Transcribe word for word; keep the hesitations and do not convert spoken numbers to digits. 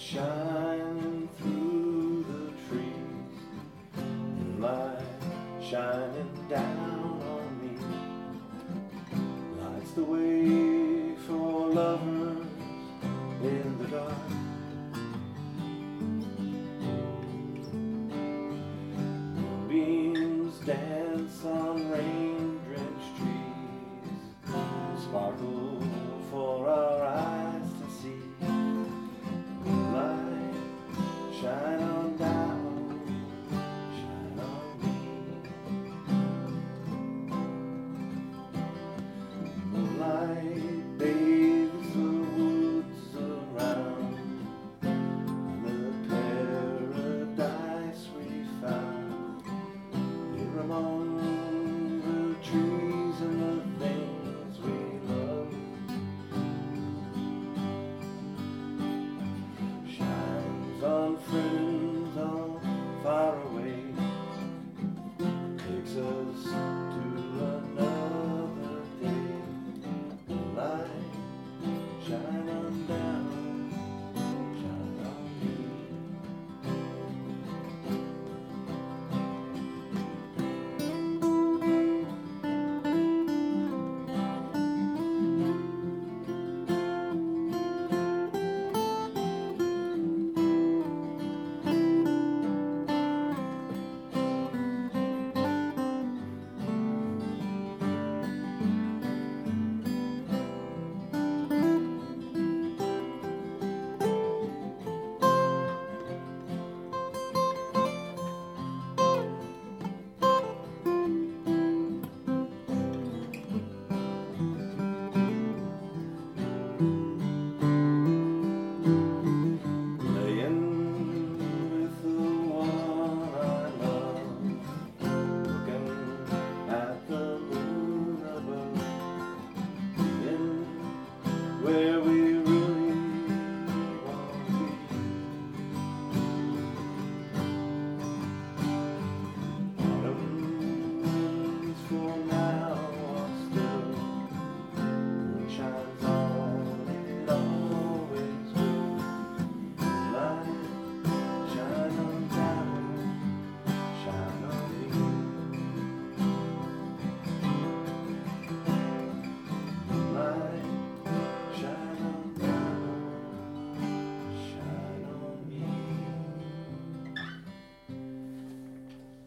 shining through the trees, moonlight shining down on me, lights the way for lovers in the dark. Moonbeams dance on rain-drenched trees, sparkle for our eyes to see. Moonlight, shine on down, shine on me. Moonlight bathes the woods around, the paradise we found. Here among the trees and the things we love, shines on friends all far away, takes us to another day. The light shines